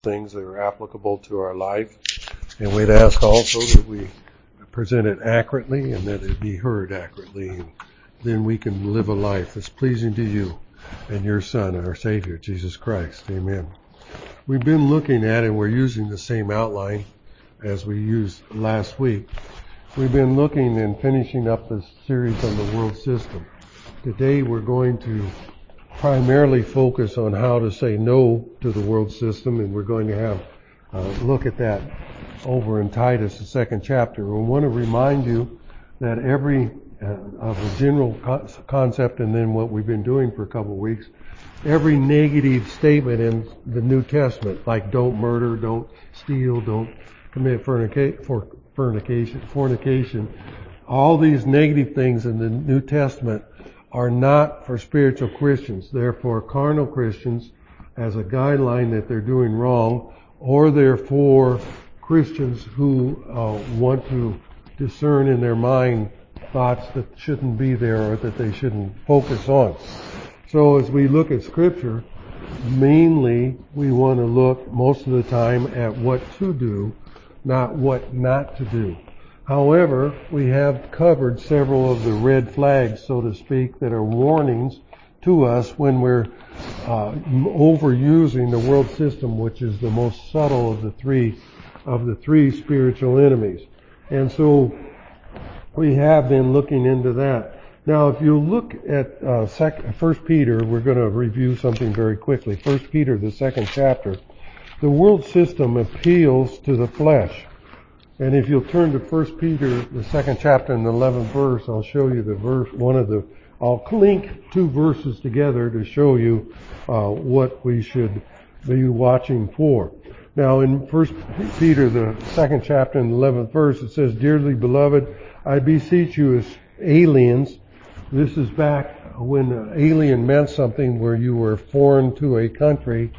things that are applicable to our life. And we'd ask also that we present it accurately and that it be heard accurately. And then we can live a life that's pleasing to you and your Son, our Savior, Jesus Christ. Amen. We've been looking at, and we're using the same outline as we used last week. We've been looking and finishing up this series on the world system. Today we're going to primarily focus on how to say no to the world system, and we're going to have a look at that over in Titus, the second chapter. We want to remind you that every of a general concept, and then what we've been doing for a couple of weeks, every negative statement in the New Testament, like don't murder, don't steal, don't commit fornication, all these negative things in the New Testament are not for spiritual Christians. They're for carnal Christians as a guideline that they're doing wrong, or they're for Christians who want to discern in their mind thoughts that shouldn't be there or that they shouldn't focus on. So as we look at Scripture, mainly we want to look most of the time at what to do, not what not to do. However, we have covered several of the red flags, so to speak, that are warnings to us when we're overusing the world system, which is the most subtle of the three spiritual enemies. And so we have been looking into that. Now, if you look at 1 Peter, we're going to review something very quickly. 1 Peter, the second chapter. The world system appeals to the flesh. And if you'll turn to 1 Peter, the second chapter and the 11th verse, I'll show you the verse, I'll link two verses together to show you what we should be watching for. Now in 1 Peter, the second chapter and the 11th verse, it says, "Dearly beloved, I beseech you as aliens." This is back when alien meant something where you were foreign to a country.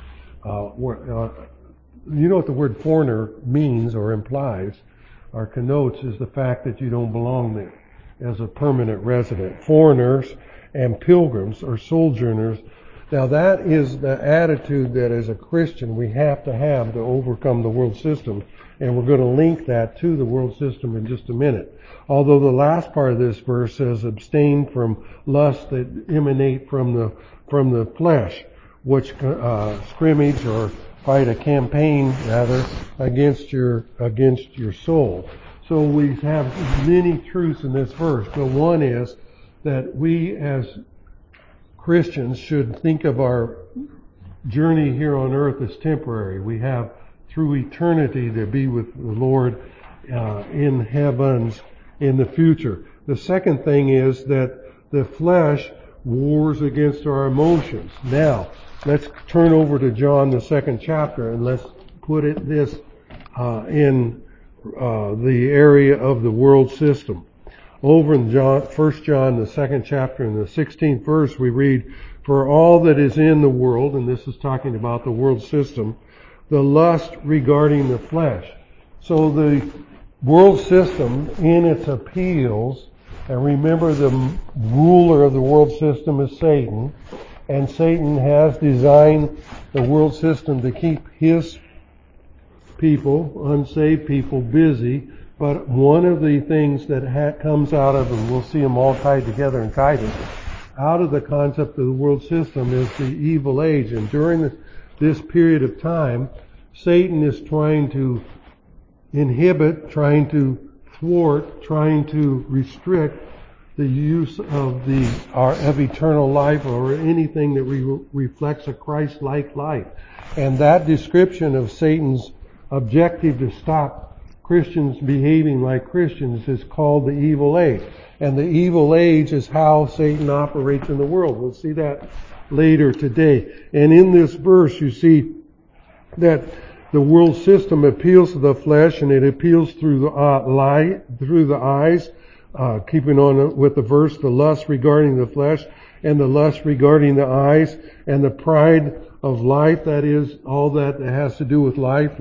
You know what the word foreigner means or implies or connotes is the fact that you don't belong there as a permanent resident. Foreigners and pilgrims or sojourners. Now that is the attitude that as a Christian we have to overcome the world system, and we're going to link that to the world system in just a minute. Although the last part of this verse says abstain from lusts that emanate from the flesh, which scrimmage or fight a campaign rather against your soul. So we have many truths in this verse. The one is that we as Christians should think of our journey here on earth as temporary. We have through eternity to be with the Lord in heavens in the future. The second thing is that the flesh wars against our emotions. Now, let's turn over to John, the second chapter, and let's put this in the area of the world system. Over in 1 John, the second chapter, in the 16th verse, we read, "For all that is in the world," and this is talking about the world system, "the lust regarding the flesh." So the world system in its appeals, and remember the ruler of the world system is Satan, and Satan has designed the world system to keep his people, unsaved people, busy. But one of the things that comes out of, and we'll see them all tied together in Titus, out of the concept of the world system is the evil age. And during this period of time, Satan is trying to inhibit, trying to thwart, trying to restrict the use of eternal life or anything that reflects a Christ-like life. And that description of Satan's objective to stop Christians behaving like Christians is called the evil age. And the evil age is how Satan operates in the world. We'll see that later today. And in this verse you see that the world system appeals to the flesh, and it appeals through the eyes. Keeping on with the verse, the lust regarding the flesh and the lust regarding the eyes and the pride of life, that is, all that has to do with life,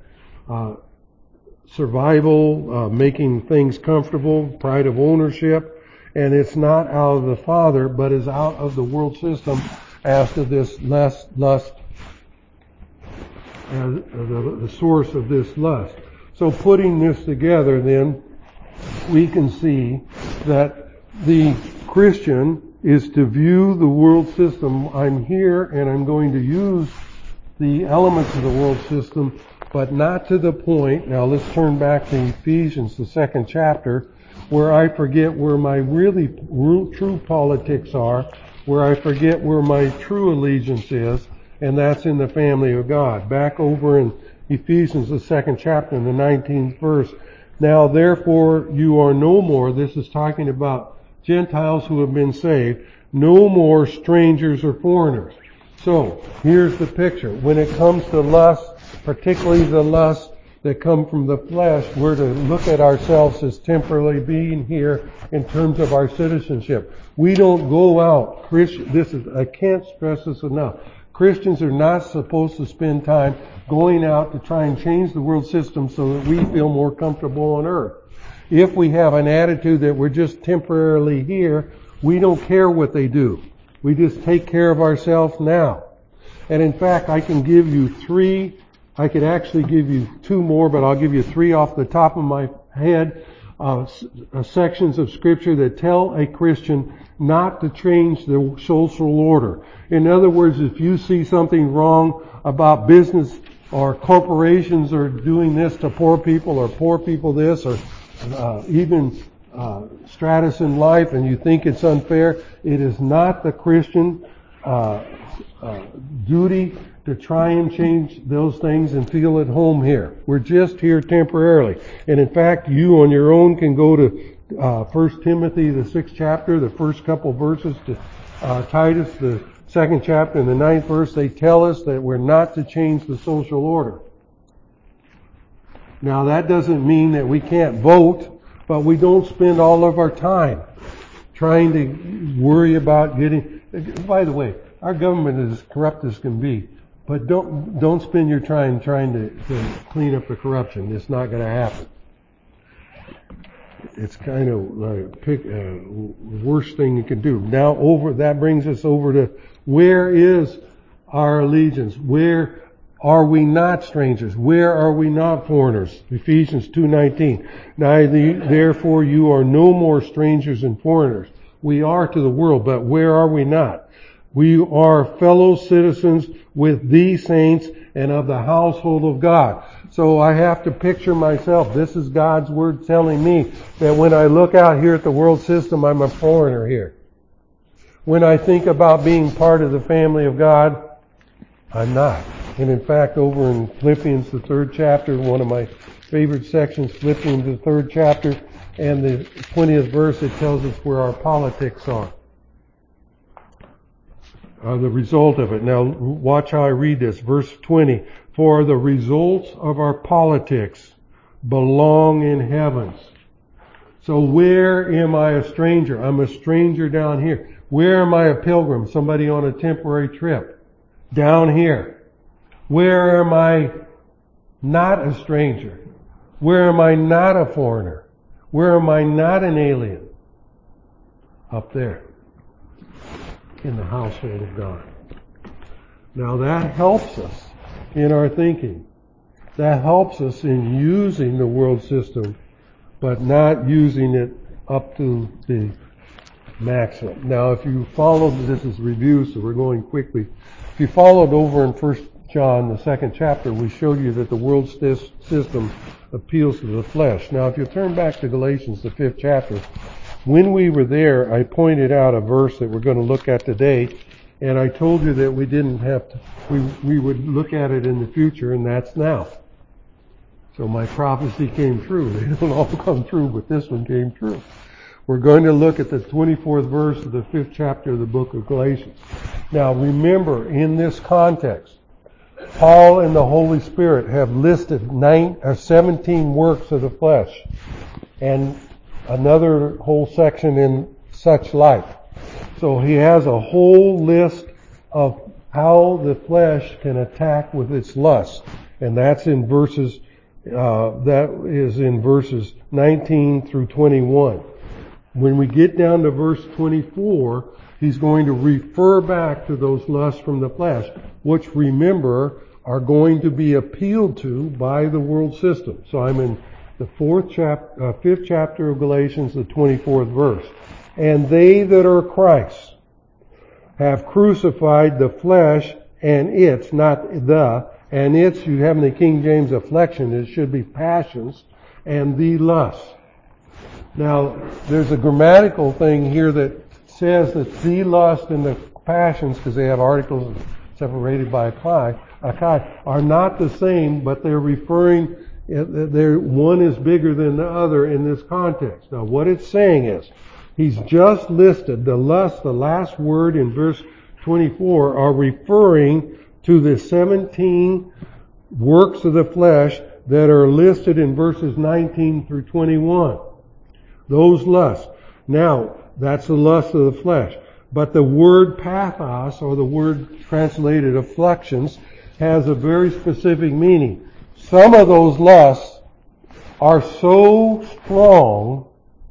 survival, making things comfortable, pride of ownership, and it's not out of the Father, but is out of the world system as to this lust as the source of this lust. So putting this together then, we can see that the Christian is to view the world system. I'm here and I'm going to use the elements of the world system, but not to the point. Now let's turn back to Ephesians, the 2nd chapter, where I forget where my really true politics are, where I forget where my true allegiance is, and that's in the family of God. Back over in Ephesians, the 2nd chapter, in the 19th verse. Now therefore you are no more, this is talking about Gentiles who have been saved, no more strangers or foreigners. So, here's the picture. When it comes to lust, particularly the lust that come from the flesh, we're to look at ourselves as temporarily being here in terms of our citizenship. We don't go out. I can't stress this enough. Christians are not supposed to spend time going out to try and change the world system so that we feel more comfortable on earth. If we have an attitude that we're just temporarily here, we don't care what they do. We just take care of ourselves now. And in fact, I can give you three. I could actually give you two more, but I'll give you three off the top of my head, sections of Scripture that tell a Christian not to change the social order. In other words, if you see something wrong about business or corporations are doing this to poor people or poor people this or even status in life and you think it's unfair, it is not the Christian duty to try and change those things and feel at home here. We're just here temporarily. And in fact, you on your own can go to 1 Timothy, the 6th chapter, the first couple verses, to Titus, the 2nd chapter, and the 9th verse. They tell us that we're not to change the social order. Now that doesn't mean that we can't vote, but we don't spend all of our time trying to worry about getting... By the way, our government is as corrupt as can be, but don't spend your time trying to clean up the corruption. It's not going to happen. It's kind of like the worst thing you can do. Now that brings us over to where is our allegiance? Where are we not strangers? Where are we not foreigners? Ephesians 2:19. Now therefore you are no more strangers and foreigners. We are to the world, but where are we not? We are fellow citizens with the saints and of the household of God. So I have to picture myself. This is God's Word telling me that when I look out here at the world system, I'm a foreigner here. When I think about being part of the family of God, I'm not. And in fact, over in Philippians, the 3rd chapter, one of my favorite sections, Philippians, the 3rd chapter, and the 20th verse, it tells us where our politics are. The result of it. Now, watch how I read this. Verse 20. For the results of our politics belong in heavens. So where am I a stranger? I'm a stranger down here. Where am I a pilgrim? Somebody on a temporary trip. Down here. Where am I not a stranger? Where am I not a foreigner? Where am I not an alien? Up there. In the household of God. Now that helps us in our thinking. That helps us in using the world system, but not using it up to the maximum. Now if you followed, this is review, so we're going quickly. If you followed over in 1 John, the 2nd chapter, we showed you that the world system appeals to the flesh. Now if you turn back to Galatians, the 5th chapter, when we were there, I pointed out a verse that we're going to look at today, and I told you that we didn't have to, we would look at it in the future, and that's now. So my prophecy came true. They don't all come true, but this one came true. We're going to look at the 24th verse of the 5th chapter of the book of Galatians. Now remember, in this context, Paul and the Holy Spirit have listed 17 works of the flesh, and another whole section in such like. So he has a whole list of how the flesh can attack with its lust. And that's in verses 19 through 21. When we get down to verse 24, he's going to refer back to those lusts from the flesh, which remember are going to be appealed to by the world system. So I'm in the fifth chapter of Galatians, the 24th verse. And they that are Christ have crucified the flesh and its, not the, and its, you have in the King James affliction, it should be passions, and the lust. Now, there's a grammatical thing here that says that the lust and the passions, because they have articles separated by a chi, are not the same, but they're referring, one is bigger than the other in this context. Now, what it's saying is, he's just listed the lust, the last word in verse 24, are referring to the 17 works of the flesh that are listed in verses 19 through 21. Those lusts. Now, that's the lust of the flesh. But the word pathos, or the word translated afflictions, has a very specific meaning. Some of those lusts are so strong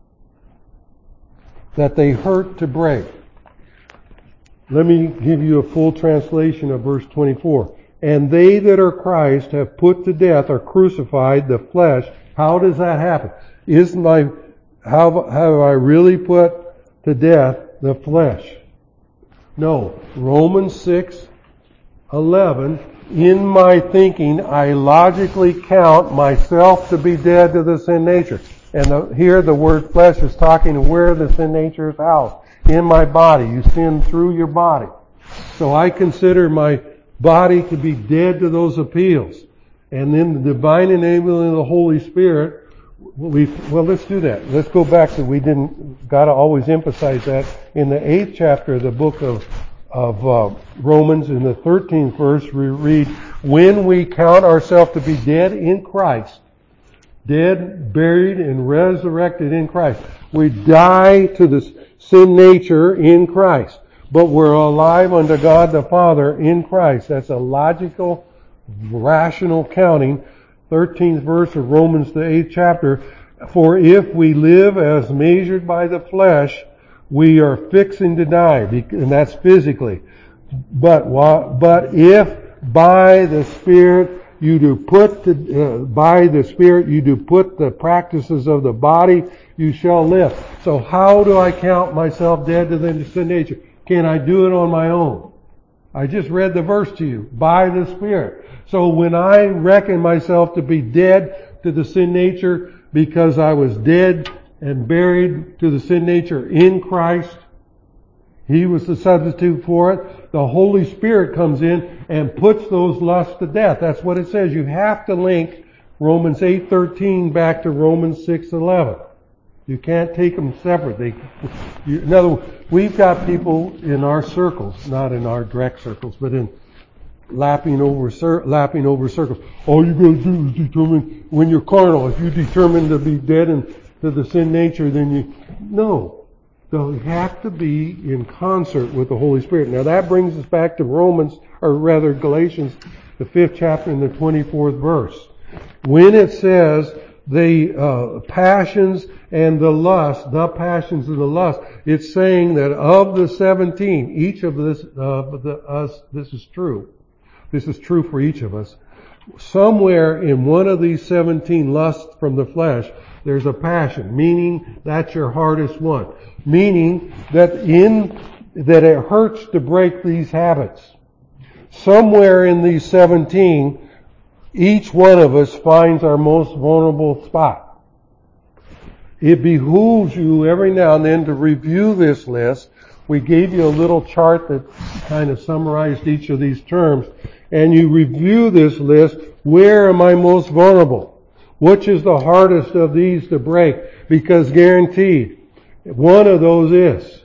that they hurt to break. Let me give you a full translation of verse 24. And they that are Christ have put to death or crucified the flesh. How does that happen? Have I really put to death the flesh? No. Romans 6:11. In my thinking, I logically count myself to be dead to the sin nature. And here the word flesh is talking to where the sin nature is housed. In my body. You sin through your body. So I consider my body to be dead to those appeals. And then the divine enabling of the Holy Spirit, well, let's do that. Let's go back to, gotta always emphasize that. In the 8th chapter of the book of Romans, in the 13th verse, we read, when we count ourselves to be dead in Christ, dead, buried, and resurrected in Christ. We die to the sin nature in Christ, but we're alive unto God the Father in Christ. That's a logical, rational counting. 13th verse of Romans, the 8th chapter. For if we live as measured by the flesh, we are fixing to die, and that's physically. But if by the Spirit you do put the practices of the body, you shall live. So how do I count myself dead to the sin nature? Can I do it on my own? I just read the verse to you. By the Spirit. So when I reckon myself to be dead to the sin nature because I was dead and buried to the sin nature in Christ, He was the substitute for it. The Holy Spirit comes in and puts those lusts to death. That's what it says. You have to link Romans 8:13 back to Romans 6:11. You can't take them separate. In other words, we've got people in our circles, not in our direct circles, but in lapping over circles. All you got to do is determine when you're carnal. If you determine to be dead and to the sin nature, then no. So you have to be in concert with the Holy Spirit. Now that brings us back to Galatians, the 5th chapter and the 24th verse. When it says the passions and the lust, the passions and the lust, it's saying that of the 17, each of this, this is true. This is true for each of us. Somewhere in one of these 17 lusts from the flesh, there's a passion, meaning that's your hardest one. Meaning that it hurts to break these habits. Somewhere in these 17, each one of us finds our most vulnerable spot. It behooves you every now and then to review this list. We gave you a little chart that kind of summarized each of these terms. And you review this list. Where am I most vulnerable? Which is the hardest of these to break? Because guaranteed, one of those is.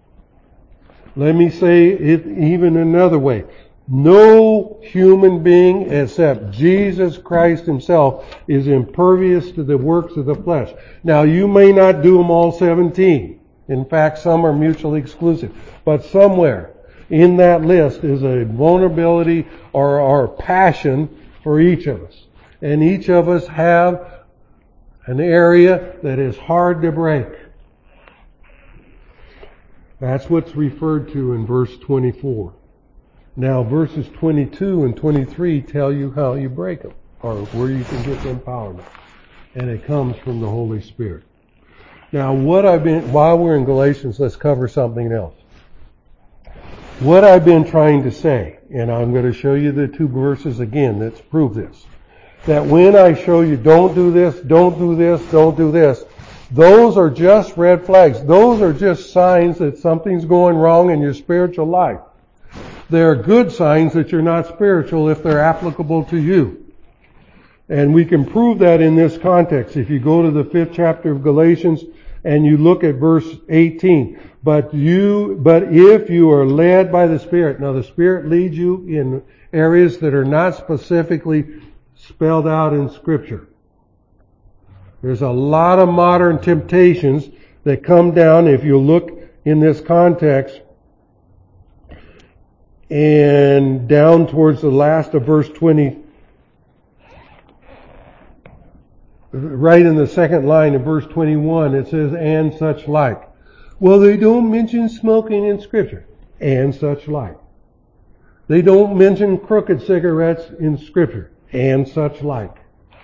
Let me say it even another way. No human being except Jesus Christ Himself is impervious to the works of the flesh. Now, you may not do them all 17. In fact, some are mutually exclusive. But somewhere in that list is a vulnerability or passion for each of us. And each of us have an area that is hard to break. That's what's referred to in verse 24. Now verses 22 and 23 tell you how you break them, or where you can get the empowerment. And it comes from the Holy Spirit. Now while we're in Galatians, let's cover something else. What I've been trying to say, and I'm going to show you the two verses again that prove this, that when I show you don't do this, don't do this, don't do this, those are just red flags. Those are just signs that something's going wrong in your spiritual life. They're good signs that you're not spiritual if they're applicable to you. And we can prove that in this context. If you go to the 5th chapter of Galatians and you look at verse 18. But if you are led by the Spirit. Now the Spirit leads you in areas that are not specifically spelled out in Scripture. There's a lot of modern temptations that come down if you look in this context and down towards the last of verse 20, right in the second line of verse 21, it says, and such like. Well, they don't mention smoking in Scripture. And such like. They don't mention crooked cigarettes in Scripture. And such like.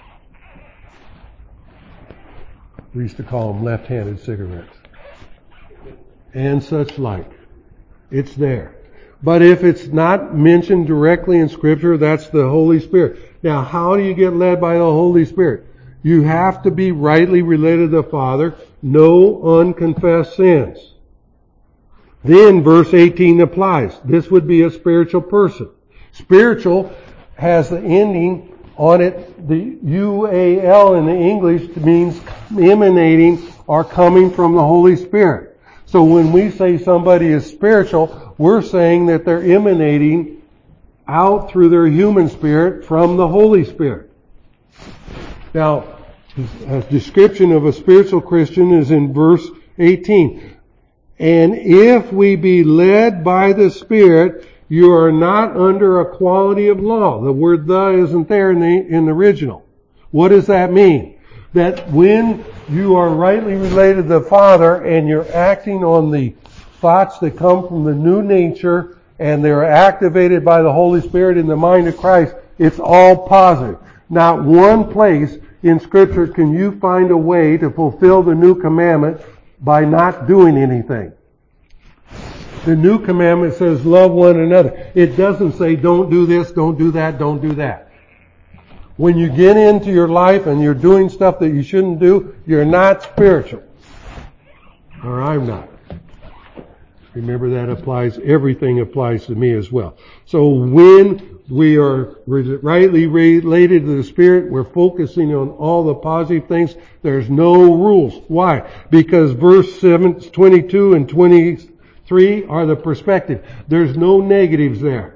We used to call them left-handed cigarettes. And such like. It's there. But if it's not mentioned directly in Scripture, that's the Holy Spirit. Now, how do you get led by the Holy Spirit? You have to be rightly related to the Father. No unconfessed sins. Then verse 18 applies. This would be a spiritual person. Spiritual has the ending on it, the UAL in the English means emanating or coming from the Holy Spirit. So when we say somebody is spiritual, we're saying that they're emanating out through their human spirit from the Holy Spirit. Now, a description of a spiritual Christian is in verse 18. And if we be led by the Spirit, you are not under a quality of law. The word "the" isn't there in the original. What does that mean? That when you are rightly related to the Father and you're acting on the thoughts that come from the new nature and they're activated by the Holy Spirit in the mind of Christ, it's all positive. Not one place in Scripture can you find a way to fulfill the new commandment by not doing anything. The new commandment says love one another. It doesn't say don't do this, don't do that, don't do that. When you get into your life and you're doing stuff that you shouldn't do, you're not spiritual. Or I'm not. Remember that everything applies to me as well. So when we are rightly related to the Spirit, we're focusing on all the positive things. There's no rules. Why? Because verse 22 and 23 are the perspective. There's no negatives there.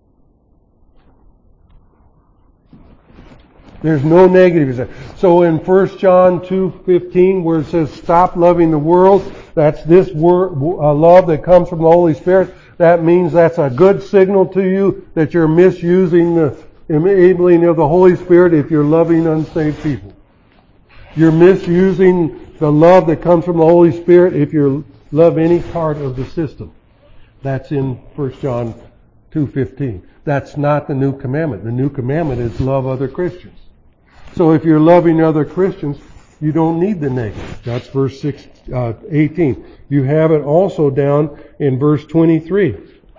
There's no negatives there. So in 1 John 2:15, where it says stop loving the world, that's this love that comes from the Holy Spirit. That means that's a good signal to you that you're misusing the enabling of the Holy Spirit if you're loving unsaved people. You're misusing the love that comes from the Holy Spirit if you love any part of the system. That's in 1 John 2:15. That's not the new commandment. The new commandment is love other Christians. So if you're loving other Christians, you don't need the negative. That's verse 18. You have it also down in verse 23.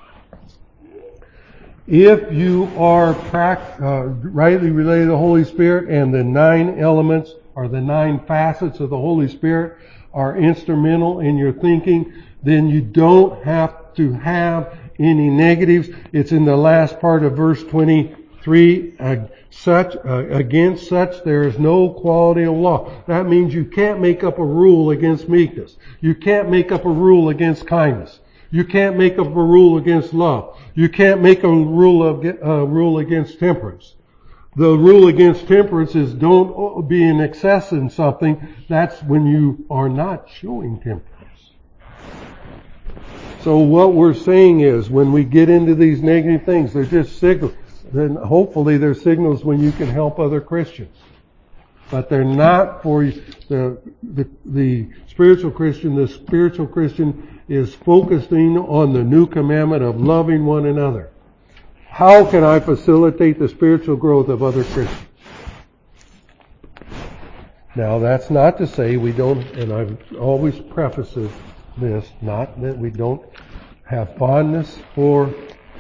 If you are rightly related to the Holy Spirit and the 9 elements or the 9 facets of the Holy Spirit are instrumental in your thinking, then you don't have to have any negatives. It's in the last part of verse 23. Against such there is no quality of law. That means you can't make up a rule against meekness. You can't make up a rule against kindness. You can't make up a rule against love. You can't make a rule against temperance. The rule against temperance is don't be in excess in something. That's when you are not showing temperance. So what we're saying is when we get into these negative things, they're just signals. Then hopefully they're signals when you can help other Christians. But they're not for the spiritual Christian. The spiritual Christian is focusing on the new commandment of loving one another. How can I facilitate the spiritual growth of other Christians? Now, that's not to say we don't, and I've always prefaced this, not that we don't have fondness for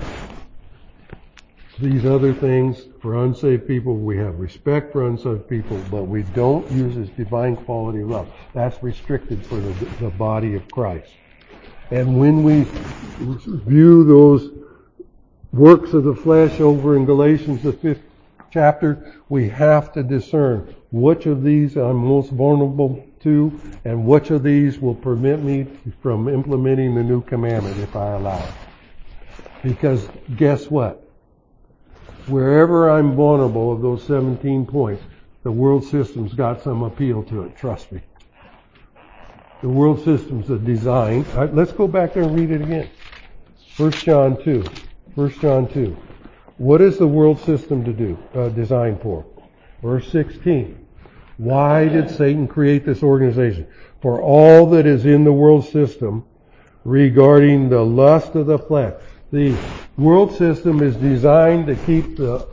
these other things for unsaved people. We have respect for unsaved people, but we don't use this divine quality love. That's restricted for the body of Christ. And when we view those works of the flesh over in Galatians, the 5th chapter, we have to discern which of these I'm most vulnerable to and which of these will prevent me from implementing the new commandment if I allow it. Because guess what? Wherever I'm vulnerable of those 17 points, the world system's got some appeal to it, trust me. The world system's a design. Let's go back there and read it again. 1 John 2. 1 John 2. What is the world system to do, designed for? Verse 16. Why did Satan create this organization? For all that is in the world system regarding the lust of the flesh. The world system is designed to keep the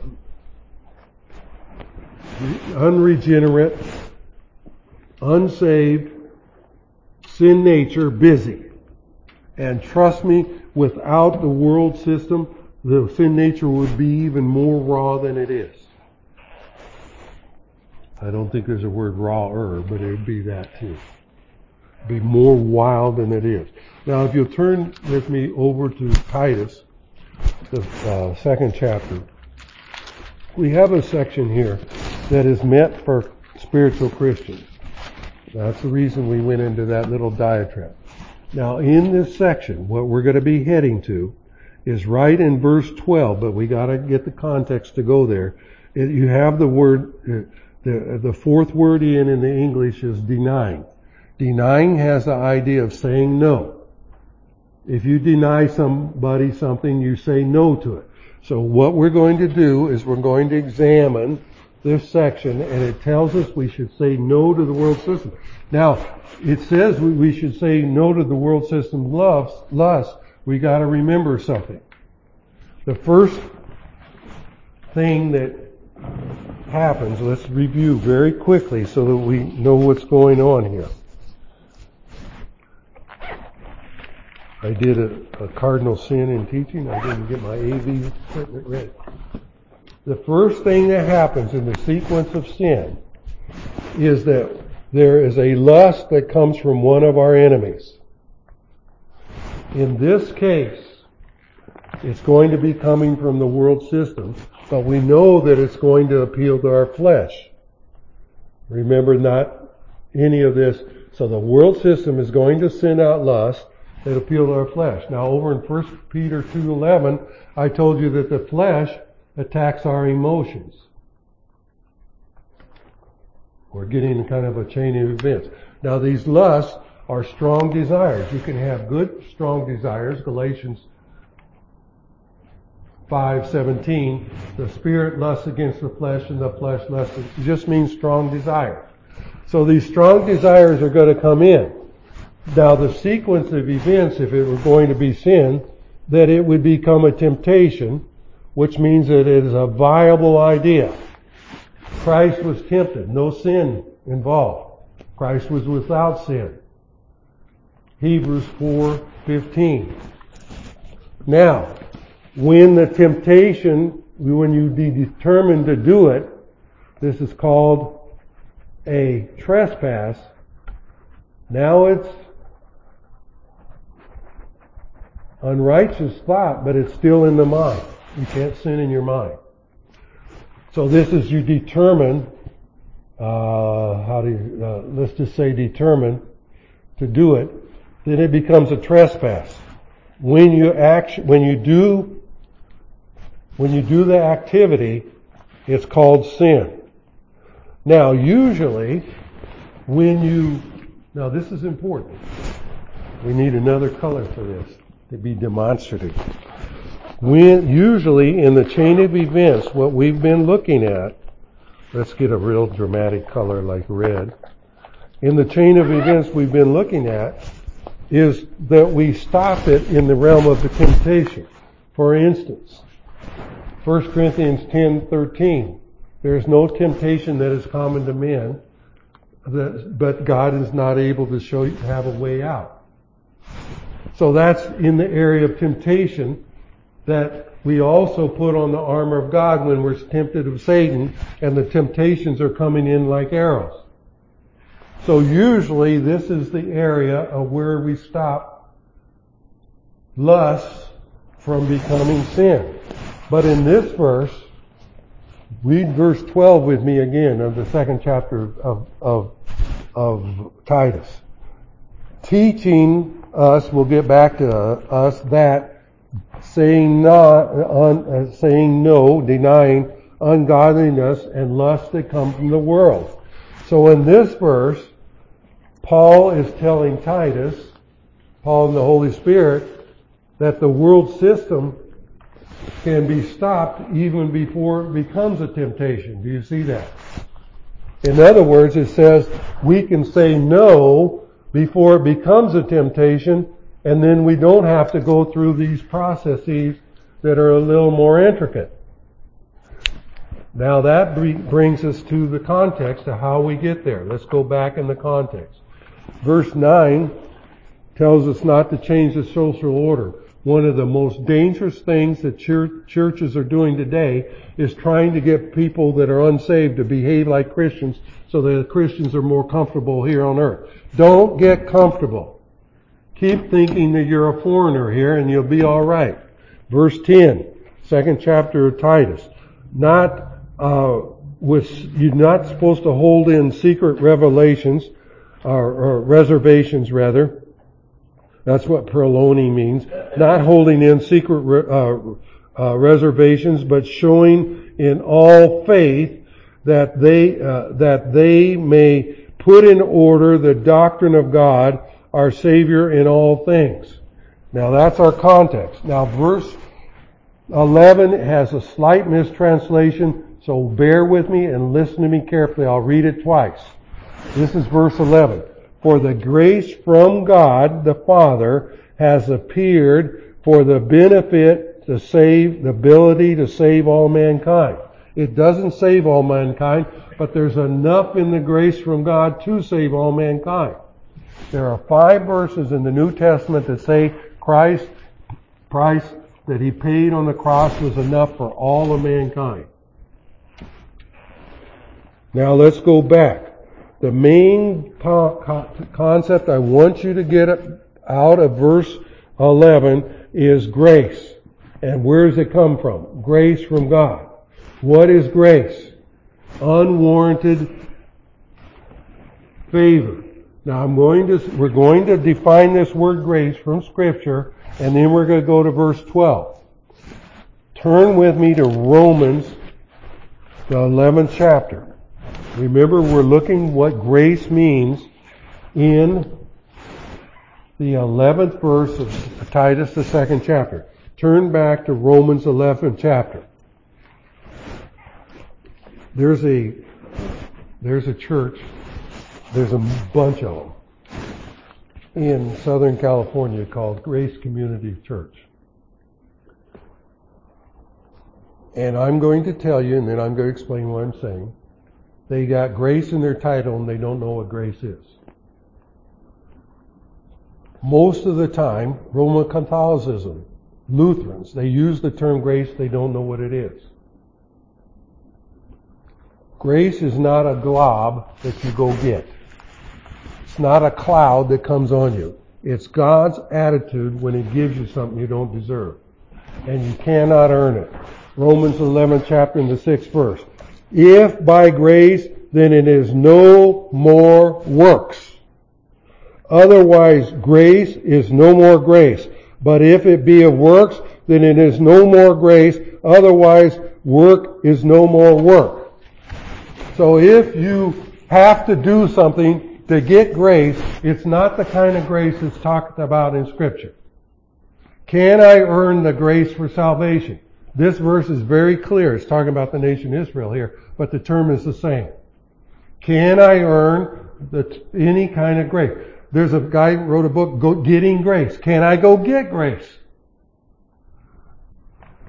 unregenerate, unsaved, sin nature busy. And trust me, without the world system, the sin nature would be even more raw than it is. I don't think there's a word rawer, but it would be that too. Be more wild than it is. Now, if you'll turn with me over to Titus, the 2nd chapter, we have a section here that is meant for spiritual Christians. That's the reason we went into that little diatribe. Now, in this section, what we're going to be heading to is right in verse 12, but we got to get the context to go there. You have the word, the fourth word in the English is denying. Denying has the idea of saying no. If you deny somebody something, you say no to it. So what we're going to do is we're going to examine this section, and it tells us we should say no to the world system. Now, it says we should say no to the world system lust. We got to remember something. The first thing that happens, let's review very quickly so that we know what's going on here. I did a cardinal sin in teaching. I didn't get my AV equipment ready. The first thing that happens in the sequence of sin is that there is a lust that comes from one of our enemies. In this case, it's going to be coming from the world system, but we know that it's going to appeal to our flesh. Remember, not any of this. So the world system is going to send out lust that appeal to our flesh. Now, over in 1 Peter 2:11, I told you that the flesh attacks our emotions. We're getting kind of a chain of events. Now, these lusts are strong desires. You can have good, strong desires. Galatians 5:17, the spirit lusts against the flesh and the flesh lusts. It just means strong desire. So these strong desires are going to come in. Now, the sequence of events, if it were going to be sin, that it would become a temptation, which means that it is a viable idea. Christ was tempted, no sin involved. Christ was without sin. Hebrews 4:15. Now, when the temptation, when you be determined to do it, this is called a trespass. Now it's unrighteous thought, but it's still in the mind. You can't sin in your mind. So this is you determine, let's just say determine to do it, then it becomes a trespass. When you do the activity, it's called sin. Now, usually, now this is important. We need another color for this to be demonstrative. Usually in the chain of events, what we've been looking at, let's get a real dramatic color like red. In the chain of events we've been looking at is that we stop it in the realm of the temptation. For instance, 1 Corinthians 10:13. There is no temptation that is common to men, but God is not able to show you to have a way out. So that's in the area of temptation that we also put on the armor of God when we're tempted of Satan and the temptations are coming in like arrows. So usually this is the area of where we stop lust from becoming sin. But in this verse, read verse 12 with me again of the second chapter of Titus. Teaching us, we'll get back to us, that saying no, denying ungodliness and lust that come from the world. So in this verse, Paul is telling Titus, Paul and the Holy Spirit, that the world system can be stopped even before it becomes a temptation. Do you see that? In other words, it says we can say no before it becomes a temptation, and then we don't have to go through these processes that are a little more intricate. Now that brings us to the context of how we get there. Let's go back in the context. Verse 9 tells us not to change the social order. One of the most dangerous things that churches are doing today is trying to get people that are unsaved to behave like Christians so that Christians are more comfortable here on earth. Don't get comfortable. Keep thinking that you're a foreigner here and you'll be all right. Verse 10, second chapter of Titus. You're not supposed to hold in secret revelations, or reservations rather. That's what proloni means. Not holding in secret reservations, but showing in all faith that they may put in order the doctrine of God, our Savior, in all things. Now that's our context. Now verse 11 has a slight mistranslation, so bear with me and listen to me carefully. I'll read it twice. This is verse 11. For the grace from God the Father has appeared for the benefit to save, the ability to save all mankind. It doesn't save all mankind, but there's enough in the grace from God to save all mankind. There are 5 verses in the New Testament that say Christ's price that He paid on the cross was enough for all of mankind. Now let's go back. The main concept I want you to get out of verse 11 is grace. And where does it come from? Grace from God. What is grace? Unwarranted favor. Now we're going to define this word grace from Scripture, and then we're going to go to verse 12. Turn with me to Romans, the 11th chapter. Remember, we're looking what grace means in the 11th verse of Titus, the 2nd chapter. Turn back to Romans 11th chapter. There's a church, there's a bunch of them in Southern California called Grace Community Church. And I'm going to tell you, and then I'm going to explain what I'm saying. They got grace in their title and they don't know what grace is. Most of the time, Roman Catholicism, Lutherans, they use the term grace, they don't know what it is. Grace is not a glob that you go get. It's not a cloud that comes on you. It's God's attitude when He gives you something you don't deserve. And you cannot earn it. Romans 11th chapter and the 6th verse. If by grace, then it is no more works. Otherwise, grace is no more grace. But if it be of works, then it is no more grace. Otherwise, work is no more work. So if you have to do something to get grace, it's not the kind of grace that's talked about in Scripture. Can I earn the grace for salvation? This verse is very clear. It's talking about the nation Israel here, but the term is the same. Can I earn any kind of grace? There's a guy who wrote a book, Getting Grace. Can I go get grace?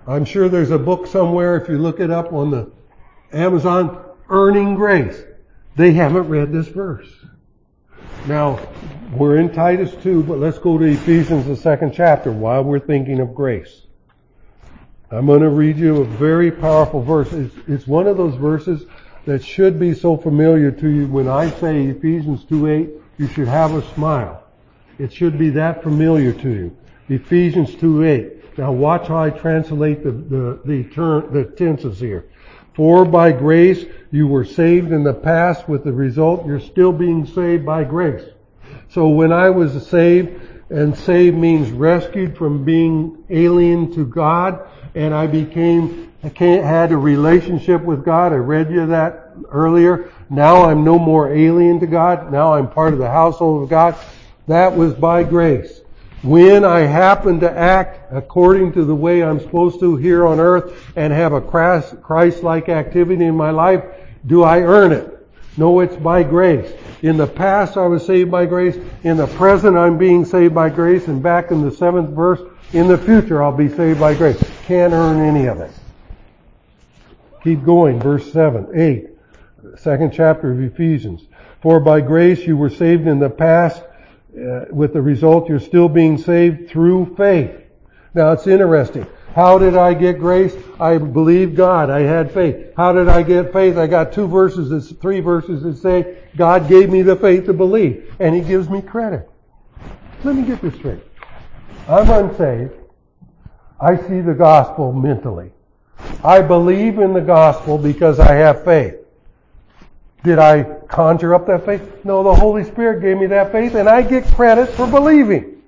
I'm sure there's a book somewhere, if you look it up on the Amazon, Earning Grace. They haven't read this verse. Now, we're in Titus 2, but let's go to Ephesians, the 2nd chapter, while we're thinking of grace. I'm going to read you a very powerful verse. It's one of those verses that should be so familiar to you. When I say Ephesians 2:8, you should have a smile. It should be that familiar to you. Ephesians 2:8. Now watch how I translate the tenses here. For by grace you were saved in the past, with the result you're still being saved by grace. So when I was saved, and saved means rescued from being alien to God, and I had a relationship with God. I read you that earlier. Now I'm no more alien to God. Now I'm part of the household of God. That was by grace. When I happen to act according to the way I'm supposed to here on earth and have a Christ-like activity in my life, do I earn it? No, it's by grace. In the past I was saved by grace. In the present I'm being saved by grace. And back in the 7th verse, in the future I'll be saved by grace. Can't earn any of it. Keep going, verse 8, 2nd chapter of Ephesians. For by grace you were saved in the past, with the result you're still being saved through faith. Now it's interesting. How did I get grace? I believed God. I had faith. How did I get faith? I got 3 verses that say God gave me the faith to believe, and He gives me credit. Let me get this straight. I'm unsaved. I see the gospel mentally. I believe in the gospel because I have faith. Did I conjure up that faith? No, the Holy Spirit gave me that faith, and I get credit for believing.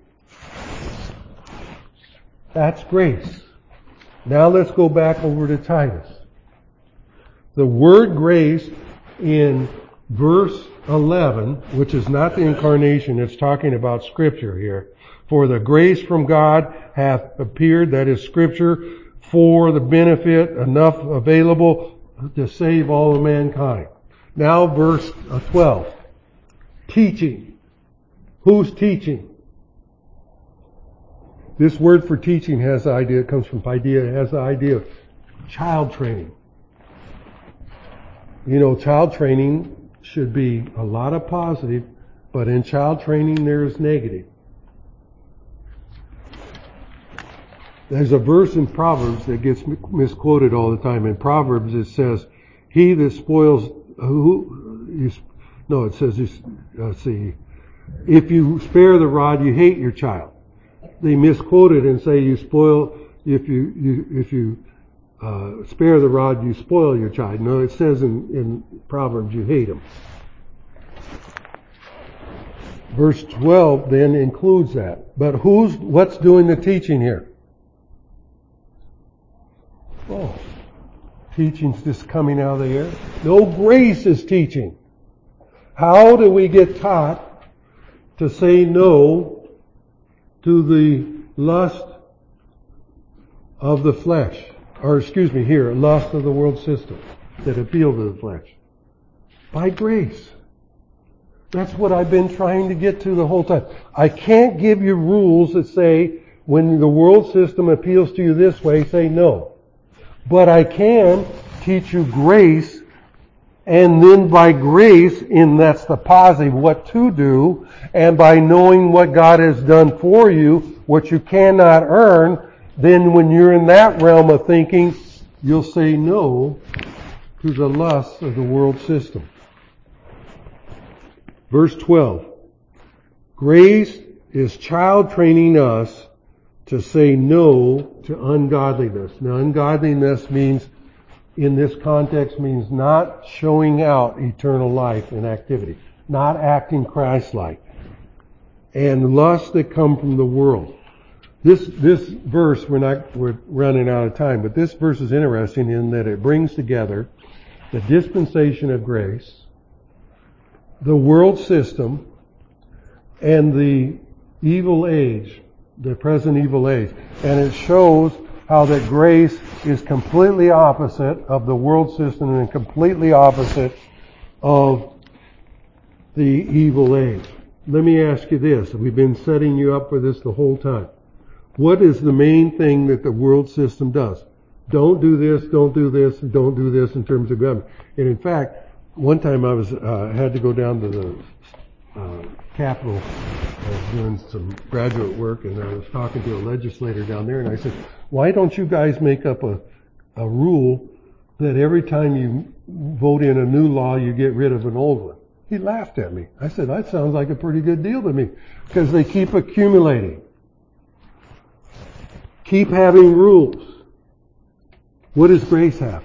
That's grace. Now let's go back over to Titus. The word grace in verse 11, which is not the incarnation, it's talking about Scripture here. For the grace from God hath appeared, that is Scripture, for the benefit enough available to save all of mankind. Now verse 12. Teaching. Who's teaching? This word for teaching has the idea, it comes from idea, it has the idea of child training. You know, child training should be a lot of positive, but in child training there is negative. There's a verse in Proverbs that gets misquoted all the time. In Proverbs it says, he that spoils, it says, if you spare the rod, you hate your child. They misquote it and say if you spare the rod, you spoil your child. No, it says in Proverbs, you hate him. Verse 12 then includes that. But what's doing the teaching here? Oh, teaching's just coming out of the air. No, grace is teaching. How do we get taught to say no to the lust of the flesh? Lust of the world system that appeal to the flesh. By grace. That's what I've been trying to get to the whole time. I can't give you rules that say, when the world system appeals to you this way, say no. But I can teach you grace, and then by grace, that's the positive, what to do, and by knowing what God has done for you, what you cannot earn, then when you're in that realm of thinking, you'll say no to the lusts of the world system. Verse 12. Grace is child training us to say no to ungodliness. Now, ungodliness means, in this context, means not showing out eternal life in activity, not acting Christ-like, and lusts that come from the world. This verse, we're running out of time, but this verse is interesting in that it brings together the dispensation of grace, the world system, and the evil age, the present evil age. And it shows how that grace is completely opposite of the world system and completely opposite of the evil age. Let me ask you this. We've been setting you up for this the whole time. What is the main thing that the world system does? Don't do this, don't do this, and don't do this in terms of government. And in fact, one time I was had to go down to the Capitol. I was doing some graduate work, and I was talking to a legislator down there, and I said, why don't you guys make up a rule that every time you vote in a new law, you get rid of an old one? He laughed at me. I said, that sounds like a pretty good deal to me, because they keep accumulating. Keep having rules. What does grace have?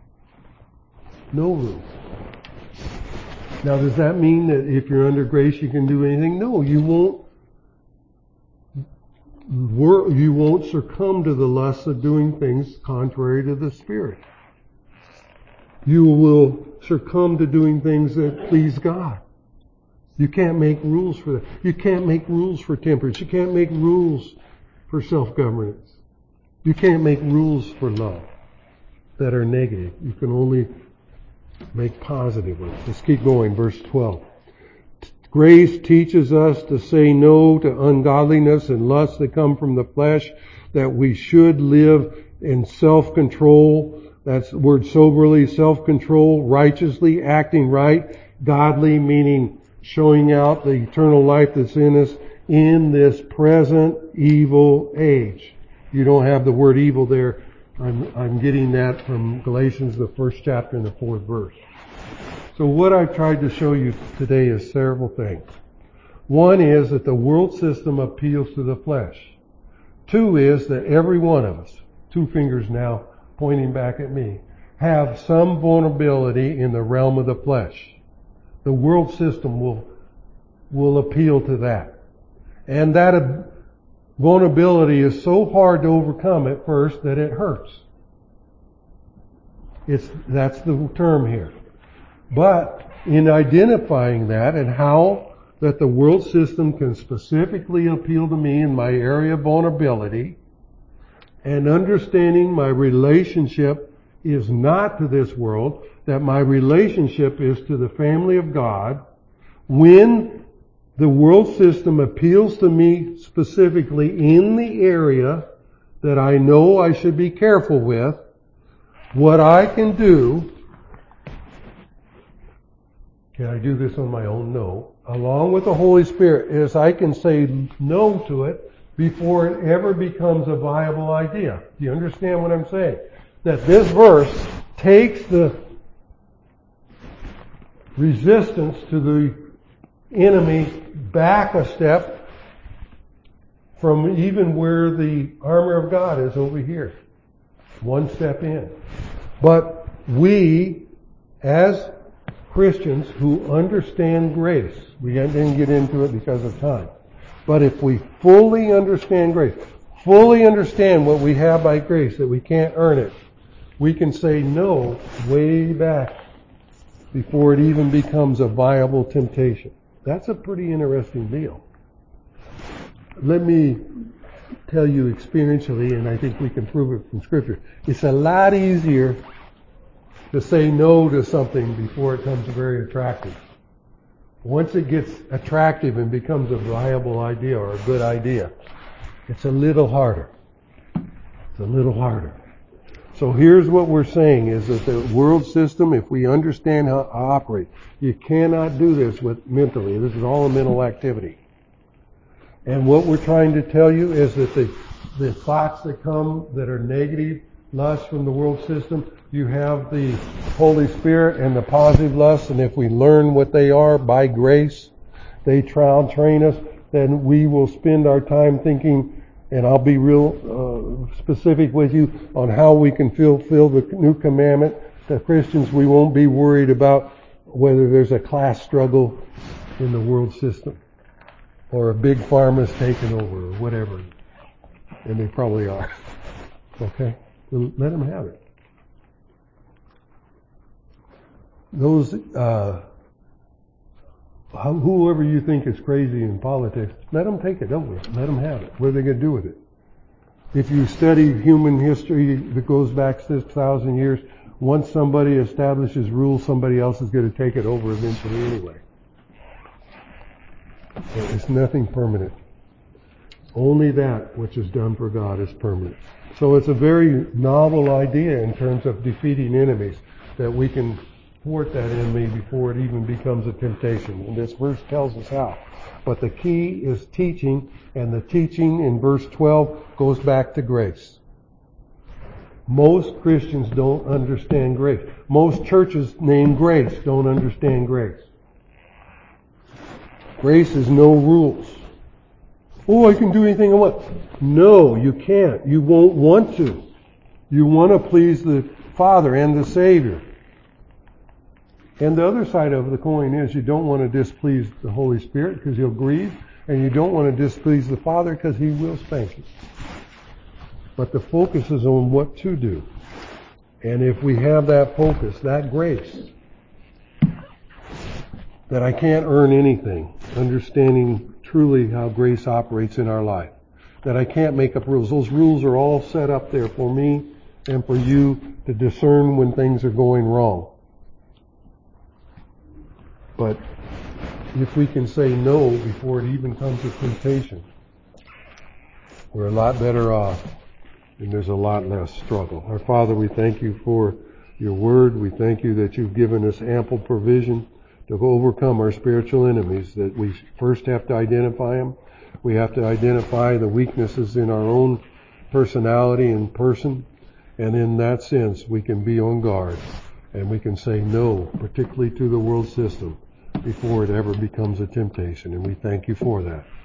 No rules. Now, does that mean that if you're under grace you can do anything? No, you won't. You won't succumb to the lust of doing things contrary to the Spirit. You will succumb to doing things that please God. You can't make rules for that. You can't make rules for temperance. You can't make rules for self-governance. You can't make rules for love that are negative. You can only make positive ones. Let's keep going. Verse 12. Grace teaches us to say no to ungodliness and lusts that come from the flesh, that we should live in self-control. That's the word soberly, self-control, righteously, acting right, godly, meaning showing out the eternal life that's in us in this present evil age. You don't have the word evil there. I'm getting that from Galatians, the 1st chapter and the 4th verse. So what I've tried to show you today is several things. One is that the world system appeals to the flesh. Two is that every one of us, two fingers now pointing back at me, have some vulnerability in the realm of the flesh. The world system will appeal to that. And that vulnerability is so hard to overcome at first that it hurts. That's the term here. But in identifying that and how that the world system can specifically appeal to me in my area of vulnerability, and understanding my relationship is not to this world, that my relationship is to the family of God, when the world system appeals to me specifically in the area that I know I should be careful with, what I can do. Can I do this on my own? No. Along with the Holy Spirit, is I can say no to it before it ever becomes a viable idea. Do you understand what I'm saying? That this verse takes the resistance to the enemy back a step from even where the armor of God is over here. One step in. But we, as Christians who understand grace, we didn't get into it because of time, but if we fully understand grace, fully understand what we have by grace, that we can't earn it, we can say no way back before it even becomes a viable temptation. That's a pretty interesting deal. Let me tell you experientially, and I think we can prove it from Scripture, it's a lot easier to say no to something before it becomes very attractive. Once it gets attractive and becomes a viable idea or a good idea, it's a little harder. It's a little harder. So here's what we're saying is that the world system, if we understand how to operate, you cannot do this with mentally. This is all a mental activity. And what we're trying to tell you is that the thoughts that come that are negative, lust from the world system, you have the Holy Spirit and the positive lust, and if we learn what they are by grace, they train us, then we will spend our time thinking, and I'll be real specific with you on how we can fulfill the new commandment. The Christians, we won't be worried about whether there's a class struggle in the world system or a big pharma's taken over or whatever. And they probably are. Okay? Well, let them have it. Those, whoever you think is crazy in politics, let them take it over. Let them have it. What are they going to do with it? If you study human history that goes back 6,000 years, once somebody establishes rules, somebody else is going to take it over eventually anyway. It's nothing permanent. Only that which is done for God is permanent. So it's a very novel idea in terms of defeating enemies, that we can thwart that enemy before it even becomes a temptation. And this verse tells us how. But the key is teaching, and the teaching in verse 12 goes back to grace. Most Christians don't understand grace. Most churches named grace don't understand grace. Grace is no rules. Oh, I can do anything I want. No, you can't. You won't want to. You want to please the Father and the Savior. And the other side of the coin is you don't want to displease the Holy Spirit because He'll grieve, and you don't want to displease the Father because He will spank you. But the focus is on what to do. And if we have that focus, that grace, that I can't earn anything, understanding truly how grace operates in our life, that I can't make up rules. Those rules are all set up there for me and for you to discern when things are going wrong. But if we can say no before it even comes to temptation, we're a lot better off, and there's a lot less struggle. Our Father, we thank you for your word. We thank you that you've given us ample provision to overcome our spiritual enemies, that we first have to identify them. We have to identify the weaknesses in our own personality and person, and in that sense we can be on guard, and we can say no, particularly to the world system, before it ever becomes a temptation, and we thank you for that.